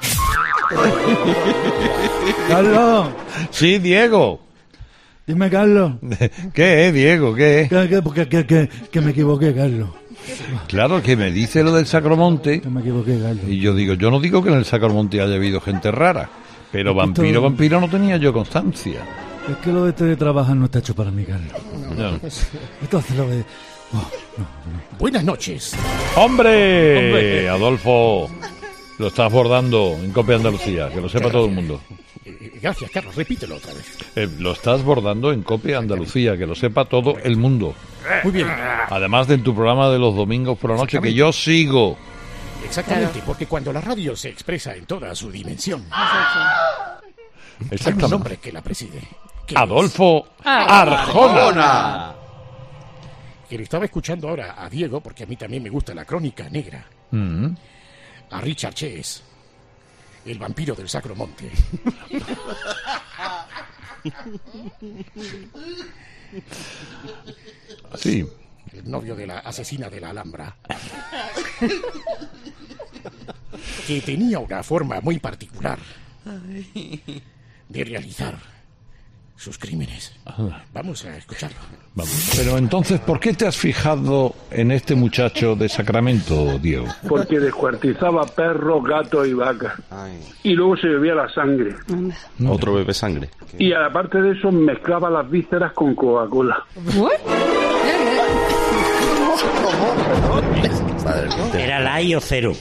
Carlos, Sí, Diego. dime, Carlos. ¿Qué es, Diego? ¿Qué es? Que, que, que, que, que, que me equivoqué, Carlos. Claro, que me dice lo del Sacromonte. Que me equivoqué, Carlos. Y yo digo, yo no digo que en el Sacromonte haya habido gente rara. Pero vampiro, Esto- vampiro no tenía yo constancia. Es que lo de teletrabajar no está hecho para mí, Carlos. No. Entonces lo de... Buenas noches. ¡Hombre! Hombre. Adolfo, lo estás bordando en Copia Andalucía, que lo sepa todo el mundo. Eh, Gracias, Carlos. Repítelo otra vez. Eh, lo estás bordando en Copia Andalucía, que lo sepa todo el mundo. Muy bien. Además de en tu programa de los domingos por la noche, que yo sigo. Exactamente, porque cuando la radio se expresa en toda su dimensión, hay un Exactamente. nombre que la preside. que Adolfo Ah. Arjona. es- Que le estaba escuchando ahora a Diego, porque a mí también me gusta la crónica negra. Mm. A Richard Chess, el vampiro del Sacro Monte. Sí. El novio de la asesina de la Alhambra. Que tenía una forma muy particular de realizar sus crímenes. Vamos a escucharlo. Vamos. Pero entonces, ¿por qué te has fijado en este muchacho de Sacramento, Diego? Porque descuartizaba perros, gatos y vacas. Y luego se bebía la sangre. Otro bebe sangre. Y aparte de eso mezclaba las vísceras con Coca-Cola. Era la I o cero.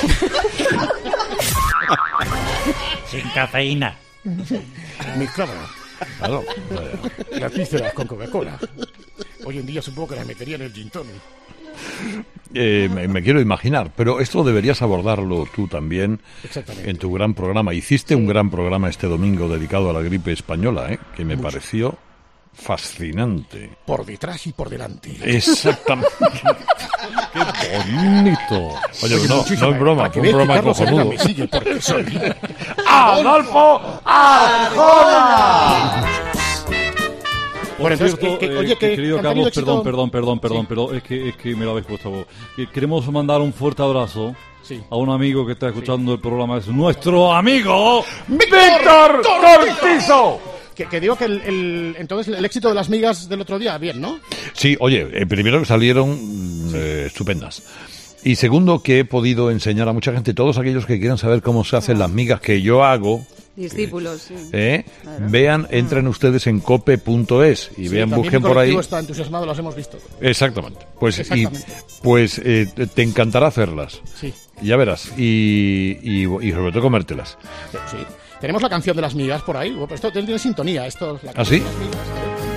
Sin cafeína. Mezclaba Claro. las vísceras con Coca-Cola. Hoy en día supongo que las metería en el gin tonic. Eh, me, me quiero imaginar, pero esto deberías abordarlo tú también Exactamente. en tu gran programa. Hiciste un gran programa este domingo dedicado a la gripe española, ¿eh? Que me pareció fascinante. Por detrás y por delante. Exactamente. ¡Qué bonito! Oye, Oye, no, muchísimas- no es broma, para que fue un veas que programa Carlos Herrera cojonudo. me sigue porque soy ¡Adolfo Arjona! Por Bueno, entonces, cierto, que- que- eh, oye, que querido han Carlos, tenido éxito- perdón, perdón, perdón, perdón, Sí. pero es que, es que me lo habéis puesto vos. Que queremos mandar un fuerte abrazo Sí. a un amigo que está escuchando el programa. Es nuestro amigo ¡Víctor Cortizo! Que, que digo que el, el, entonces el éxito de las migas del otro día, bien, ¿no? Sí, oye, eh, primero que salieron eh, estupendas. Y segundo, que he podido enseñar a mucha gente, todos aquellos que quieran saber cómo se hacen las migas que yo hago, Discípulos, sí. ¿eh? Claro. Vean, entren ustedes en cope punto es y Sí, vean, también busquen mi por ahí. colectivo está entusiasmado, los hemos visto. Exactamente. Pues, Exactamente. Y, pues eh, te- te encantará hacerlas. Sí. Ya verás. Y, y, y sobre todo comértelas. Sí. Tenemos la canción de las migas por ahí. Bueno, esto tiene sintonía. Esto es la ¿Ah, sí? canción de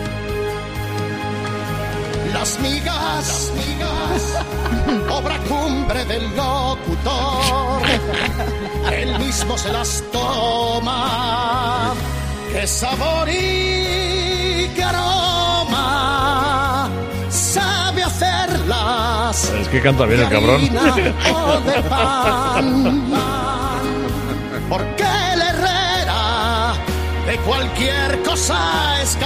las migas. Las migas, obra cumbre del locutor. Él mismo se las toma. ¡Qué sabor y qué aroma! Sabe hacerlas. Es que canta bien el cabrón. De harina o de pan. Porque el Herrera de cualquier cosa es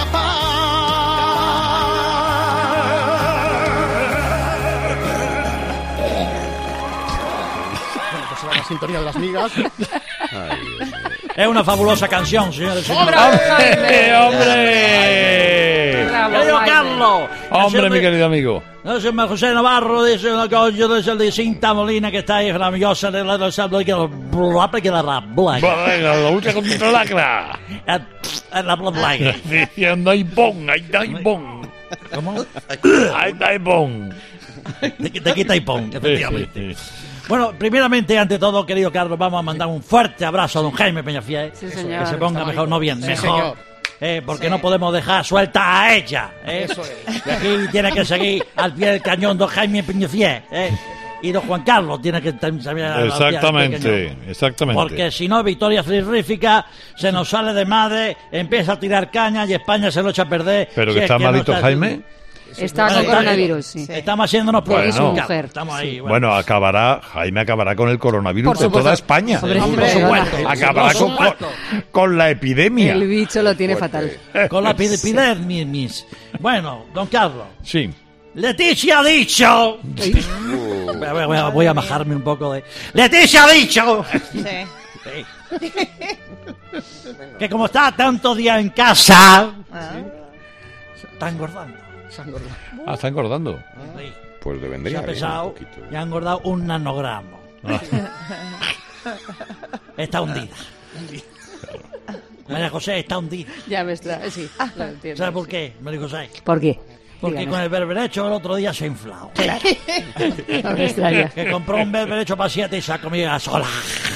capaz. Bueno, pues era la sintonía de las migas. Es una fabulosa canción, señores y señores. ¡Hombre! ¡Hombre! Bravo, querido Carlos. Hombre, mi querido amigo. No sé, José Navarro dice una cosa de, de Cinta Molina que está ahí maravillosa de la de que la que la rabla. La lucha contra la lacra. La blaga. Diciendo ahí bon, ahí hay bon. ¿Cómo? Ahí hay bon. De quita y pon, efectivamente. Bueno, primeramente, ante todo, querido Carlos, vamos a mandar un fuerte abrazo a don Jaime Peñafiel. Sí, señor. Que se ponga mejor, no bien, Sí, mejor. señor. Eh, porque no podemos dejar suelta a ella. Eh. Eso es. Y aquí tiene que seguir al pie del cañón don Jaime Peñafiel. Eh. Y don Juan Carlos tiene que también al pie del Exactamente, cañón. exactamente. Porque si no, victoria frigorífica se nos sale de madre, empieza a tirar caña y España se lo echa a perder. Pero Si que es está no malito está- Jaime. Está Bueno, con coronavirus, sí. Estamos haciéndonos pruebas. Bueno. Carlos, Mujer. Estamos ahí. bueno. Bueno, acabará, Jaime acabará con el coronavirus Por de supuesto. toda España. Hombre, Hombre, por supuesto. Acabará Por con, supuesto. con la epidemia. El bicho lo tiene fatal. Con la epidermis. Bueno, don Carlos. Sí. Leticia ha dicho. Voy a, voy a- voy a bajarme un poco de. Leticia ha dicho. Sí. Que como está tantos días en casa. Está engordando. Ah, está engordando. Sí. Pues le Se vendría ha bien pesado un poquito. y ha engordado un nanogramo. Está hundida. María José está hundida. Ya me está, sí, lo entiendo. ¿Sabe por qué, María José? ¿Por qué? Porque Díganos. con el berberecho el otro día se ha inflado. No me extraña. Que compró un berberecho para siete y se ha comido a sola.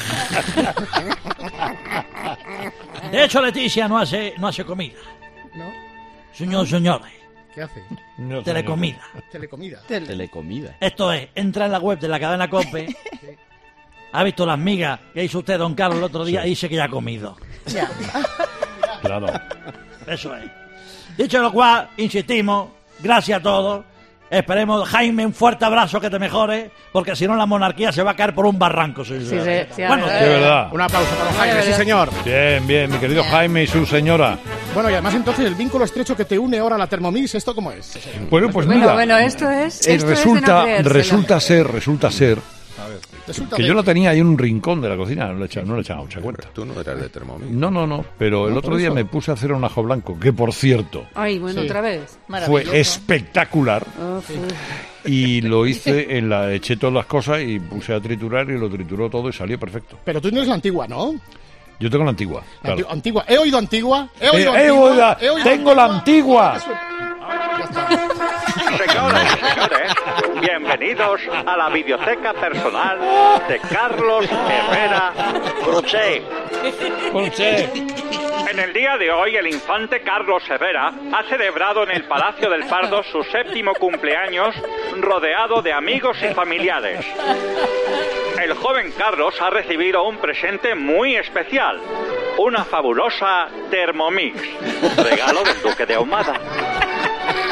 De hecho, Leticia no hace, no hace comida. ¿No? Señor, señores, ¿Qué hace? telecomida. Telecomida. Telecomida. Esto es, entra en la web de la cadena COPE, ha visto las migas que hizo usted, don Carlos, el otro día y dice que ya ha comido. Ya. Claro. Eso es. Dicho lo cual, insistimos, gracias a todos. Esperemos, Jaime, un fuerte abrazo, que te mejores, porque si no la monarquía se va a caer por un barranco. Sí, Sí, sí, sí, bueno, a ver. De verdad. Un aplauso para don Jaime, sí señor. Bien, bien, mi querido Jaime y su señora. Bueno, y además entonces el vínculo estrecho que te une ahora a la Thermomix, ¿esto cómo es? Bueno, pues Bueno, mira. bueno, esto es. eh, Esto es de resulta, no creérselo. resulta ser, resulta ser Resulta que de- yo la tenía ahí en un rincón de la cocina, no le echaba, no le echaba mucha cuenta. Tú no eras de Thermomix. No, no, no, pero el No, otro por día eso. me puse a hacer un ajo blanco, que por cierto Ay, bueno, Sí. otra vez. fue espectacular. Uf, uf. Y lo hice, en la eché todas las cosas y puse a triturar y lo trituró todo y salió perfecto. Pero tú tienes la antigua, ¿no? Yo tengo la antigua, La claro. anti- Antigua. He oído antigua. He Eh, oído eh, antigua. oiga, he oído tengo la antigua. Señoras y señores, bienvenidos a la biblioteca personal de Carlos Herrera Bruché. En el día de hoy, el infante Carlos Herrera ha celebrado en el Palacio del Pardo su séptimo cumpleaños, rodeado de amigos y familiares. El joven Carlos ha recibido un presente muy especial, una fabulosa Thermomix, regalo del Duque de Ahumada.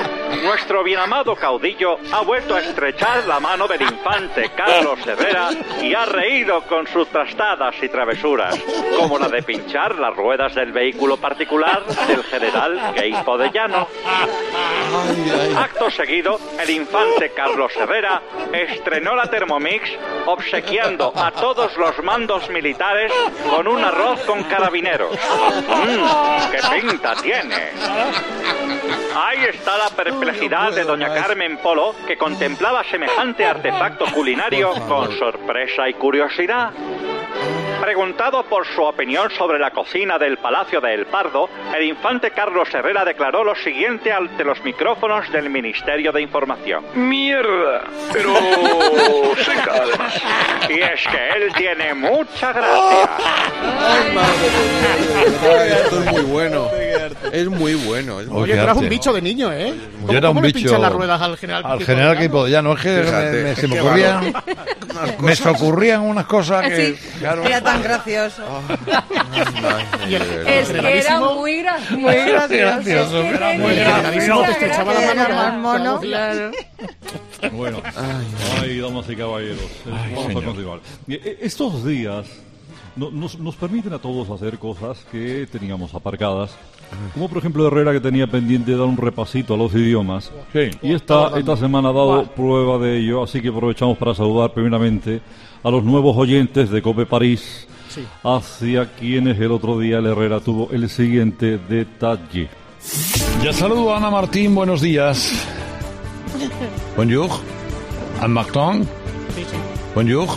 Nuestro bien amado caudillo ha vuelto a estrechar la mano del infante Carlos Herrera y ha reído con sus trastadas y travesuras, como la de pinchar las ruedas del vehículo particular del general Queipo de Llano. Acto seguido, el infante Carlos Herrera estrenó la Thermomix obsequiando a todos los mandos militares con un arroz con carabineros. ¡Mmm! ¡Qué pinta tiene! Ahí está la perplejidad de doña Carmen Polo, que contemplaba semejante artefacto culinario con sorpresa y curiosidad. Preguntado por su opinión sobre la cocina del Palacio de El Pardo, el infante Carlos Herrera declaró lo siguiente ante los micrófonos del Ministerio de Información. Mierda, pero seca además. Y es que él tiene mucha gracia. Ay, madre. Esto es muy bueno. Es muy bueno. Es muy Oye, trajo un bicho de niño, ¿eh? Yo era un ¿Cómo le bicho. pinchan las ruedas al general Al Queipo general de Queipo de Llano. Es que Fíjate, me, me- se me qué ocurrían. valor. Me se ocurrían unas cosas que. Sí, claro. era tan gracioso. Y el- Es que era generalísimo- muy, gra muy gracioso. gracioso, Es que era muy tenía gracioso. mucha Te estrechaba la gracia, mano, era ya, más mono, ya claro. Bueno, ay, damas y caballeros, eh, vamos señor. a continuar. Eh, eh, Estos días no- nos, nos permiten a todos hacer cosas que teníamos aparcadas, como por ejemplo Herrera, que tenía pendiente de dar un repasito a los idiomas, Sí. y esta, esta semana ha dado prueba de ello, así que aprovechamos para saludar primeramente a los nuevos oyentes de COPE París, Sí. hacia quienes el otro día el Herrera tuvo el siguiente detalle. Ya saludo a Ana Martín, buenos días. Bonjour. Anne Martin. Bonjour.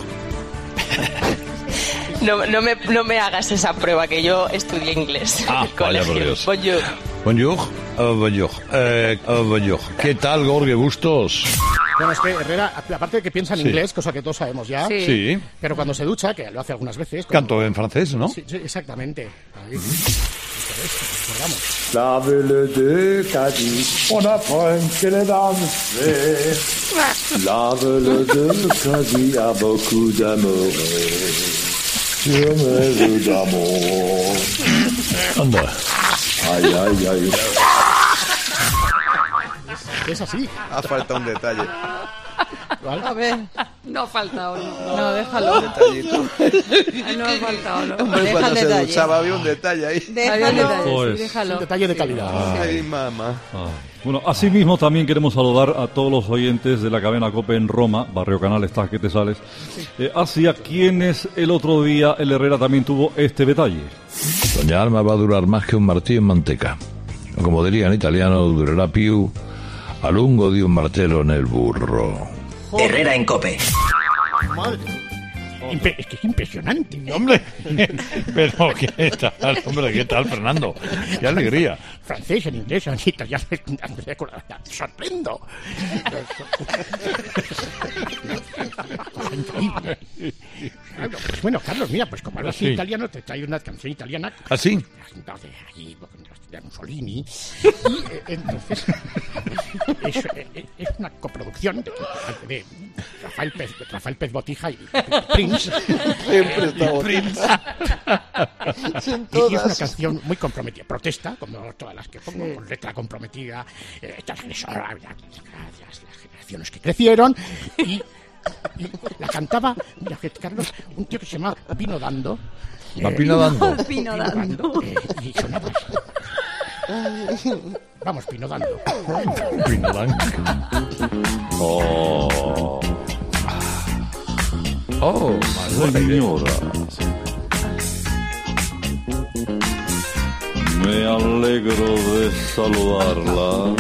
No, no, me, no me hagas esa prueba, que yo estudié inglés. Ah, en el vaya por colegio. Dios. Bonjour. Bonjour. Uh, bonjour. Eh, uh, bonjour. ¿Qué tal, Gorge? ¿Gustos? Bueno, es que Herrera, aparte de que piensa en Sí. inglés, cosa que todos sabemos ya, Sí. Sí. pero cuando se ducha, que lo hace algunas veces... como- Canto en francés, ¿no? Sí, sí, exactamente. Ahí. Eso es, recordamos. Lave-le de Cadix, on apprend que les dames fait. Lave-le de Cadix a beaucoup d'amour. Sur mes d'amour. Anda. Ay, ay, ay. Es así. Ha faltado un detalle. ¿Vale? A ver, no ha faltado, no. No, déjalo. Detallito. No ha faltado, no. Hombre, Deja cuando el se detalle. duchaba había un detalle ahí. Había un detalle, sí, Pues. déjalo. Un detalle de calidad. Ay, mamá. Ah, Bueno, asimismo también queremos saludar a todos los oyentes de la cadena COPE en Roma, Barrio Canal, estás que te sales, eh, hacia quienes el otro día el Herrera también tuvo este detalle. Doña Alma va a durar más que un martillo en manteca. O como diría en italiano, durará più a lungo de un martelo en el burro. Herrera en Cope. Madre. Impe- es que es impresionante. Hombre, pero ¿qué tal? Hombre, ¿qué tal, Fernando? ¡Qué alegría! Francés, en inglés, en italiano, me sorprendo. Cosa increíble. Claro, pues bueno, Carlos, mira, pues como hablas Sí. italiano, te traigo una canción italiana. ¿Ah, sí? De allí, de Mussolini. Y eh, entonces es, es- es una coproducción de, de Rafael Pez, Rafael Pez Botija y Prince. Siempre está Y Botija. Prince. En Y es una todas. canción muy comprometida, protesta, como todas las que pongo, con letra comprometida, eh, transgresora, las, las generaciones que crecieron, y, y la cantaba, mira, que, Carlos, un tío que se llama Pino Dando. ¿La Pino Dando? Pino Dando. eh, y sonaba así. Vamos, Pino Dando. Pino Dando. Oh. Oh, Señora, me alegro de saludarla.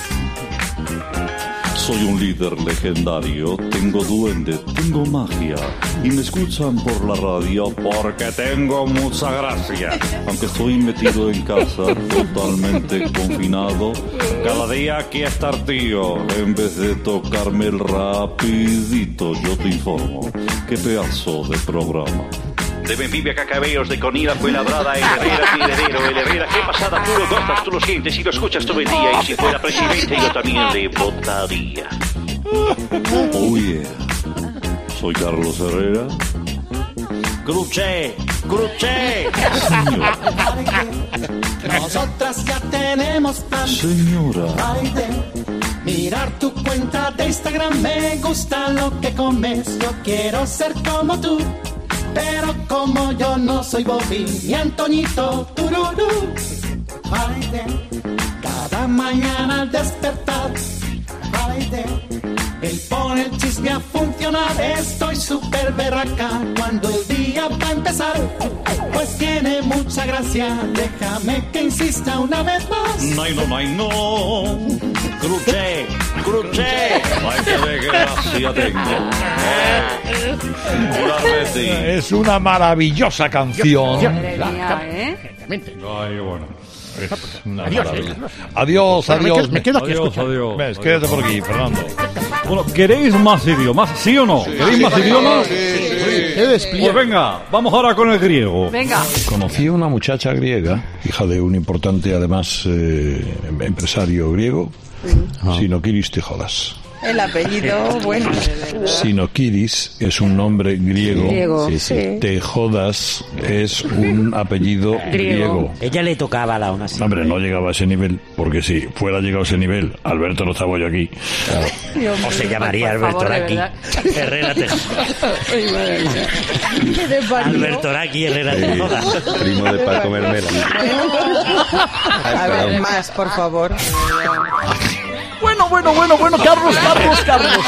Soy un líder legendario, tengo duende, tengo magia y me escuchan por la radio porque tengo mucha gracia. Aunque estoy metido en casa, totalmente confinado, cada día aquí está el tío. En vez de tocarme el rapidito, yo te informo. Qué pedazo de programa. De Benvive a Cacabeos, de Conida fue labrada, el Herrera Tiradero, el Herrera, qué pasada, tú lo gozas, tú lo sientes y lo escuchas todo el día, y si fuera presidente yo también le votaría. Oh yeah. Soy Carlos Herrera. ¡Cruché! ¡Cruché! Nosotras ya tenemos plan. Señora, Mirar tu cuenta de Instagram, me gusta lo que comes. Yo quiero ser como tú, pero como yo no soy Bobby ni Antoñito, tururú. Baile, cada mañana al despertar, baile, él pone el chisme a funcionar. Estoy súper berraca cuando el día va a empezar, pues tiene mucha gracia. Déjame que insista una vez más. No, no, no, no. Cruché, cruché. Ay, qué gracia tengo. Es una maravillosa canción. Madre mía, ¿eh? Ay, bueno. Es una Adiós, maravilla. eh. Adiós, Bueno, me adiós. quedo- me quedo aquí a Adiós, escuchar. adiós. Ves, quédate por aquí, Fernando. Bueno, ¿queréis más idiomas? ¿Sí o no? ¿Queréis más idiomas? Qué despliegue. Pues venga, vamos ahora con el griego. Venga. Conocí a una muchacha griega, hija de un importante, además, eh, empresario griego, Sinokiris Tejodas. El apellido, bueno. Sinokiris es un nombre griego. Griego, Sí, sí. sí. Tejodas es un apellido griego. Ella le tocaba a la una así. Hombre, no llegaba a ese nivel, porque si fuera llegado a ese nivel, Alberto no estaba yo aquí. O se llamaría Por Alberto favor, de Raki. verdad. Herrera Tejodas. Ay, madre mía. Qué desvarío. Alberto Raki, Herrera Tejodas. Primo de Paco Mermela. A ver, más, por favor. Bueno, bueno, bueno, bueno, Carlos, Carlos, Carlos.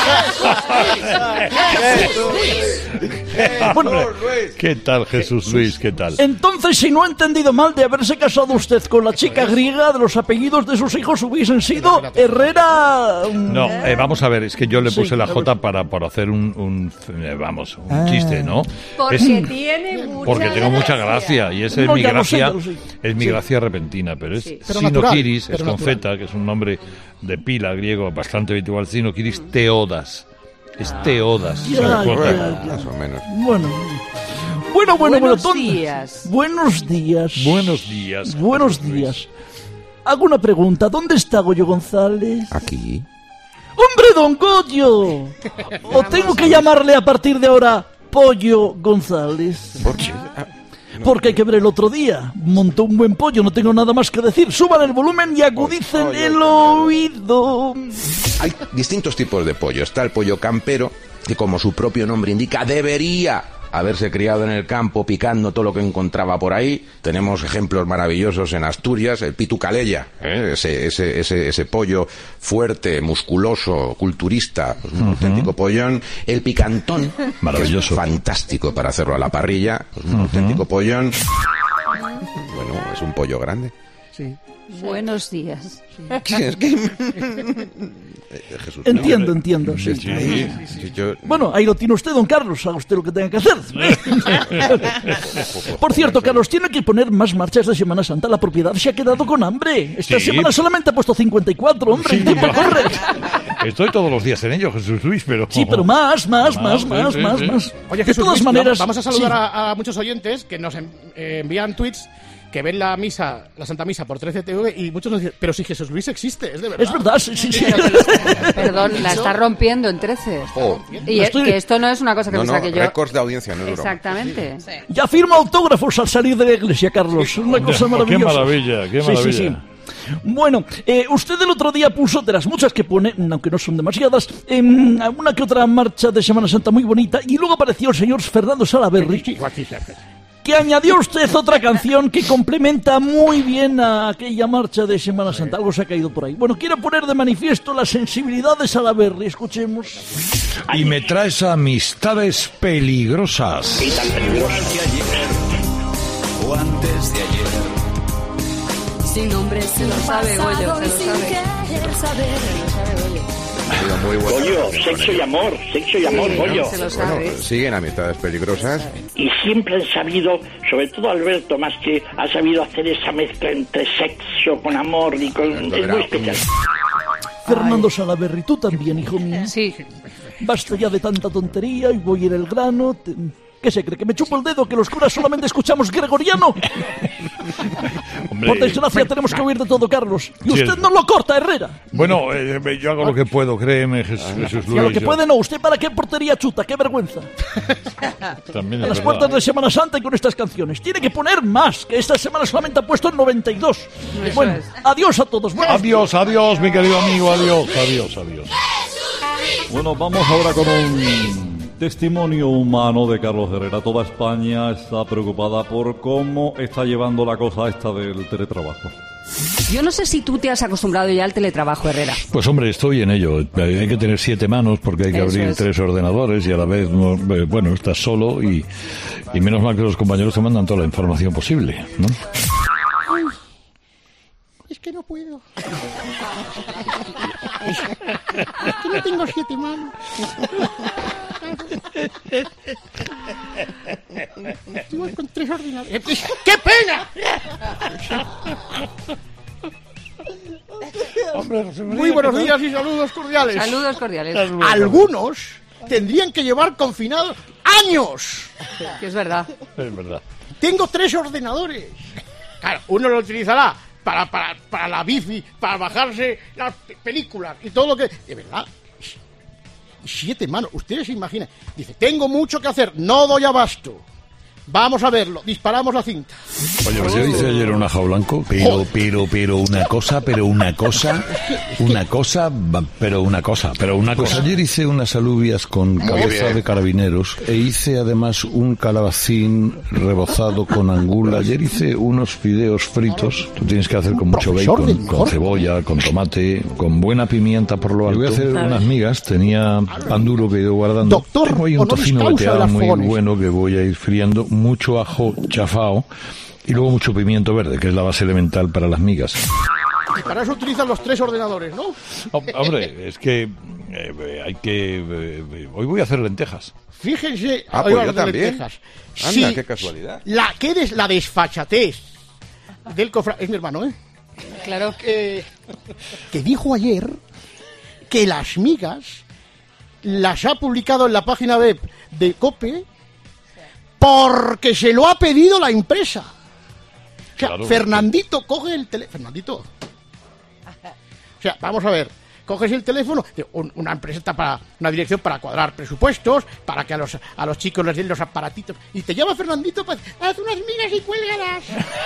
Bueno, ¿qué tal, Jesús Luis? ¿Qué tal? Entonces, si no he entendido mal, de haberse casado usted con la chica griega, de los apellidos de sus hijos hubiesen sido Herrera... No, eh, vamos a ver, es que yo le Sí, puse la a ver. J para, para hacer un, un, eh, vamos, un Ah. chiste, ¿no? Porque Es- tiene mucha porque tengo mucha gracia y esa es No, mi ya lo sé, gracia, ya lo sé. es mi Sí. gracia repentina, pero es Pero natural, Sinokiris, pero es con natural. Z, que es un nombre de pila griego bastante habitual. Sinokiris Teodas, es Teodas. Ya, ¿sabes? ya, Corta. ya. Más o menos. Bueno, bueno, bueno, bueno. Buenos ¿dónde? días. Buenos días. Buenos días. Buenos Jesús Luis. días. Hago una pregunta. ¿Dónde está Goyo González? Aquí. ¡Hombre, don Goyo! ¿O tengo que llamarle a partir de ahora Pollo González? ¿Por qué? Porque hay que ver el otro día. Montó un buen pollo, no tengo nada más que decir. Suban el volumen y agudicen Oye, el oído. Hay distintos tipos de pollo. Está el pollo campero, que como su propio nombre indica, debería haberse criado en el campo picando todo lo que encontraba por ahí. Tenemos ejemplos maravillosos en Asturias, el pitu calella, ¿eh? ese, ese, ese, ese pollo fuerte, musculoso, culturista, pues un auténtico pollón. El picantón, Maravilloso. que es fantástico para hacerlo a la parrilla, pues un auténtico pollón. Bueno, es un pollo grande. Sí. Buenos días. Es que... Eh, Jesús, Entiendo, no, entiendo, sí. Sí, sí, sí, yo- Bueno, ahí lo tiene usted, don Carlos. Haga usted lo que tenga que hacer. Por cierto, Carlos, tiene que poner más marchas de Semana Santa. La propiedad se ha quedado con hambre. Esta Sí. semana solamente ha puesto cincuenta y cuatro, hombre. El tiempo corre. Estoy todos los días en ello, Jesús Luis, pero... Sí, pero más, más, más, sí, más, sí, más, sí. más. Oye, De Jesús todas Luis, maneras... vamos a saludar sí. a, a muchos oyentes que nos en- eh, envían tweets que ven la misa, la Santa Misa por trece T V y muchos nos dicen, pero si Jesús Luis existe, es de verdad. Es verdad, sí, sí, sí. Perdón, la está rompiendo en trece. Oh. Y es, que esto no es una cosa que No, me no, saque yo. récords de audiencia, no es broma. Exactamente. Ya firma autógrafos al salir de la iglesia, Carlos. Una cosa Qué maravillosa. maravilla, qué Sí, sí, sí. maravilla. Bueno, eh, usted el otro día puso de las muchas que pone, aunque no son demasiadas, em, una que otra marcha de Semana Santa muy bonita, y luego apareció el señor Fernando Salaverry, que añadió usted otra canción que complementa muy bien a aquella marcha de Semana Santa. Algo se ha caído por ahí. Bueno, quiero poner de manifiesto la sensibilidad de Salaverry. Escuchemos. Y me traes amistades peligrosas. Y tan peligrosas que ayer o antes de ayer. Sin nombre se lo sabe, Goyo, se lo sabe. Muy bueno. Goyo, sexo y amor, sexo y amor, Sí, Goyo. se lo Bueno, sabe. siguen amistades peligrosas. Y siempre han sabido, sobre todo Alberto, más que ha sabido hacer esa mezcla entre sexo con amor y con... Es verá. muy especial. Fernando Salaverry, tú también, hijo mío. Sí. Basta ya de tanta tontería y voy a ir al grano. Te- ¿Qué se cree? ¿Que me chupo el dedo? ¿Que los curas solamente escuchamos gregoriano? Hombre, Por desgracia tenemos que oír de todo, Carlos. Y Sí, usted es- no lo corta, Herrera. Bueno, eh, yo hago lo que puedo, créeme, Jes- Jesús Y a lo Luis. que yo- puede no, ¿usted para qué portería chuta? ¡Qué vergüenza! También A es las verdad. puertas de Semana Santa y con estas canciones. Tiene que poner más, que esta semana solamente ha puesto en noventa y dos. Eso Bueno, es. adiós a todos. Buenos Adiós, adiós, mi querido amigo, adiós, adiós, adiós. Bueno, vamos ahora con un testimonio humano de Carlos Herrera. Toda España está preocupada por cómo está llevando la cosa esta del teletrabajo. Yo no sé si tú te has acostumbrado ya al teletrabajo, Herrera. Pues hombre, estoy en ello. Hay que tener siete manos porque hay que Eso abrir es. tres ordenadores y a la vez, no, eh, bueno, estás solo y, y menos mal que los compañeros te mandan toda la información posible, ¿no? Ay, es que no puedo. Es que no tengo siete manos. Estoy con tres ordenadores. ¡Qué pena! Muy buenos días y saludos cordiales. Saludos cordiales. Algunos tendrían que llevar confinados años. Que es verdad. Es verdad. Tengo tres ordenadores. Claro, uno lo utilizará para, para, para la bici, para bajarse las pe- películas y todo lo que... De verdad, siete manos. Ustedes se imaginan. Dice, tengo mucho que hacer, no doy abasto. Vamos a verlo, disparamos la cinta. Oye, pues yo hice ayer un ajo blanco, pero, pero, pero una cosa, pero una cosa, una cosa, va- pero una cosa, pero una cosa. Pues ayer hice unas alubias con cabeza bien. de carabineros e hice además un calabacín rebozado con angula. Ayer hice unos fideos fritos, tú tienes que hacer con mucho profesor del bacon, con mejor. cebolla, con tomate, con buena pimienta por lo alto. Voy a hacer unas migas, tenía pan duro que he ido guardando. Doctor Tengo ahí un honoris tocino causa de veteado las muy fogones. bueno que voy a ir friendo, mucho ajo chafao y luego mucho pimiento verde, que es la base elemental para las migas. Y para eso utilizan los tres ordenadores, ¿no? Hom- Hombre, es que eh, hay que... eh, hoy voy a hacer lentejas. Fíjense, Ah, oiga, pues yo las también. lentejas. Anda, Sí, qué casualidad. La, ¿qué es la desfachatez del cofra... Es mi hermano, ¿eh? Claro. Que, que dijo ayer que las migas las ha publicado en la página web de COPE porque se lo ha pedido la empresa. O sea, Claro. Fernandito coge el teléfono. Fernandito. O sea, vamos a ver. Coges el teléfono, un- una empresa está para una dirección para cuadrar presupuestos, para que a los a los chicos les den los aparatitos. Y te llama Fernandito para haz unas migas y cuélgalas.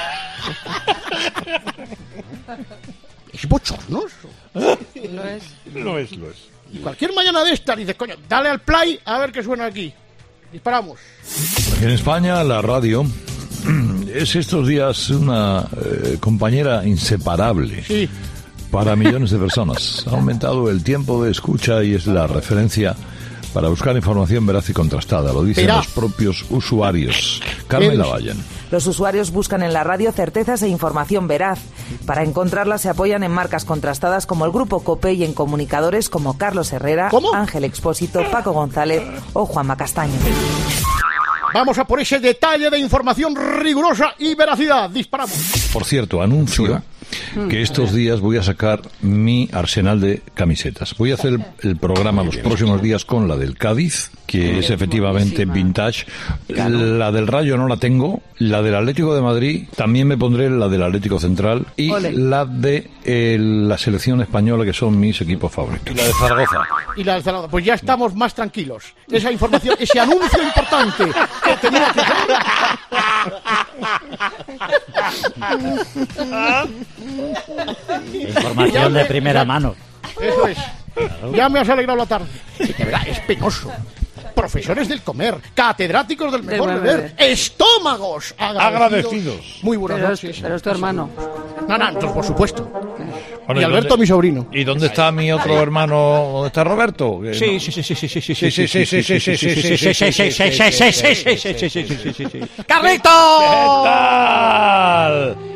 Es bochornoso. Lo es. Lo es, lo es. Y cualquier mañana de esta dices, coño, dale al play a ver qué suena aquí. Disparamos. En España la radio es estos días una eh, compañera inseparable Sí. para millones de personas. Ha aumentado el tiempo de escucha y es la referencia para buscar información veraz y contrastada. Lo dicen Veraz. los propios usuarios. Carmen Lavallen. Los usuarios buscan en la radio certezas e información veraz. Para encontrarla se apoyan en marcas contrastadas como el Grupo COPE y en comunicadores como Carlos Herrera, Ángel Expósito, Paco González o Juanma Castaño. Vamos a por ese detalle de información rigurosa y veracidad. Disparamos. Por cierto, anuncio que estos días voy a sacar mi arsenal de camisetas. Voy a hacer el, el programa los próximos días con la del Cádiz, que es efectivamente vintage. La del Rayo no la tengo. La del Atlético de Madrid también me pondré la del Atlético Central y Ole. la de eh, la selección española, que son mis equipos favoritos. Y la de Zaragoza. Y la Zaragoza. Pues ya estamos más tranquilos. Esa información, ese anuncio importante que tenía que Información de primera mano. Eso es. Ya me has alegrado la tarde. Sí, de verdad, es penoso. Profesores del comer, catedráticos del mejor buen beber, estómagos agradecidos. Agradecidos. Muy buenas Pero, noches. pero es tu hermano. No, no, entonces, por supuesto. Bueno, y ¿y Alberto, dónde- mi sobrino. ¿Y dónde está mi otro hermano? ¿Dónde está Roberto? Que Sí, no- sí, sí, sí, sí, sí, sí, Sí, sí, sí, sí, sí, sí, sí, sí, sí, sí, sí, sí, sí, sí, sí, sí, sí, sí, sí. sí. ¡Carlitos! ¿Qué tal?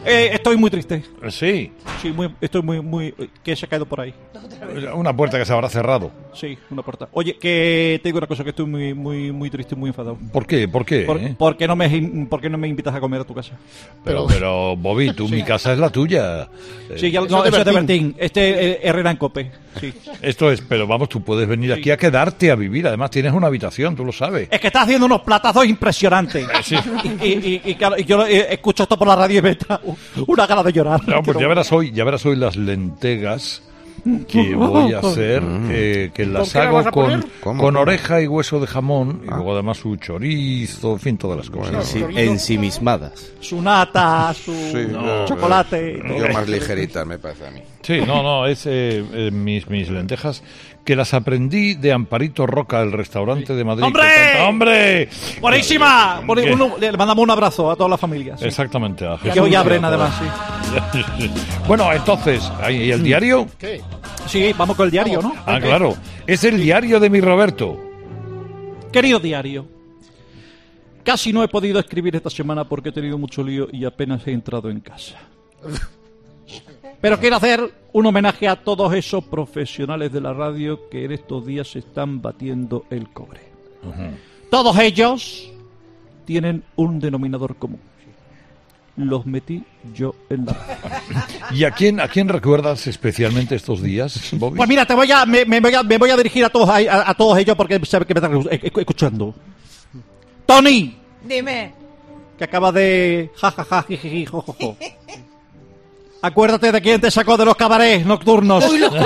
Eh, estoy muy triste. Sí. Sí, muy, estoy muy, muy... que se ha caído por ahí. Una puerta que se habrá cerrado. Sí, una puerta. Oye, que te digo una cosa, que estoy muy, muy, muy triste, muy enfadado. ¿Por qué? ¿Por qué? Por, eh? ¿por, qué no me, ¿Por qué no me invitas a comer a tu casa? Pero, pero Bobby, tú, Sí. mi casa es la tuya. Sí, ya, Eh, no, eso es de Bertín. Este eh, Herrera en Cope. Sí. Esto es, pero vamos, tú puedes venir aquí a quedarte a vivir. Además, tienes una habitación, tú lo sabes. Es que estás haciendo unos platazos impresionantes. Sí. Y, y, y, claro, y yo eh, escucho esto por la radio y me da una gana de llorar. No, pues ya verás hoy, ya verás hoy las lentegas que voy a hacer, eh, que las ¿Con qué la hago vas a con, poner? con ¿Cómo, cómo? oreja y hueso de jamón, y luego además su chorizo, en fin, todas las cosas. Ensi- ensimismadas. Su nata, su Sí, no, chocolate. pero yo más ligeritas me parece a mí. Sí, no, no, es eh, eh, mis, mis lentejas que las aprendí de Amparito Roca, el restaurante de Madrid. ¡Hombre! que tanta- ¡Hombre! ¡Buenísima! Boni- ¿Qué? uno- le mandamos un abrazo a todas las familias. Sí. Exactamente. A Que Jesús hoy y a abren, todos. además, sí. Bueno, entonces, ¿y el diario? ¿Qué? Sí, vamos con el diario, ¿no? Ah, claro. Es el diario de mi Roberto. Querido diario, casi no he podido escribir esta semana porque he tenido mucho lío y apenas he entrado en casa. Pero quiero hacer un homenaje a todos esos profesionales de la radio que en estos días se están batiendo el cobre. Todos ellos tienen un denominador común. Los metí yo en la radio. ¿Y a quién, a quién recuerdas especialmente estos días, Bobby? Pues mira, te voy a, me, me voy a, me voy a dirigir a todos, a, a todos ellos porque sabe que me están escuchando. Tony, Dime. que acaba de jajaja, jijiji, jojojo. Acuérdate de quién te sacó de los cabarets nocturnos. Uy, los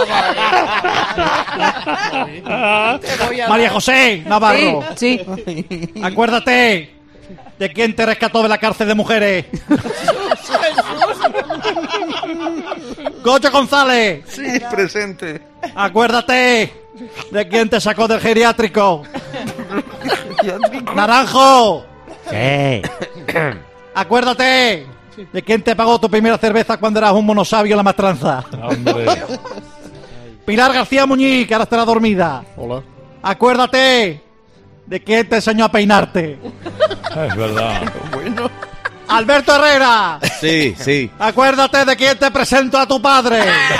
María José Navarro. Sí, Acuérdate de quién te rescató de la cárcel de mujeres. Goyo González. Sí, presente. Acuérdate de quién te sacó del geriátrico. Naranjo. ¿Qué? Acuérdate de quién te pagó tu primera cerveza cuando eras un monosabio en la maestranza. Hombre. Pilar García Muñiz, que ahora estará dormida. Hola. Acuérdate de quién te enseñó a peinarte. Es verdad. Bueno. Alberto Herrera. Sí, sí. Acuérdate de quién te presento a tu padre.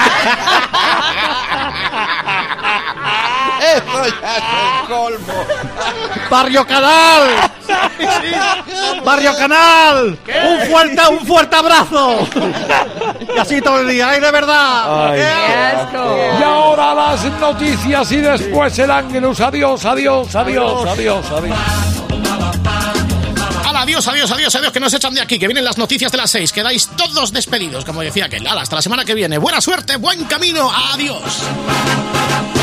Eso ya es el colmo. Barrio Canal. Barrio Canal. Un fuerte, un fuerte abrazo. Y así todo el día. ¡Ay, de verdad! Ay, qué asco. Y ahora las noticias y después el Ángelus. Adiós, adiós, adiós, adiós, adiós. Hala, adiós, adiós, adiós, adiós, que nos echan de aquí, que vienen las noticias de las seis. Quedáis todos despedidos, como decía aquel. Hala, hasta la semana que viene. Buena suerte, buen camino. Adiós.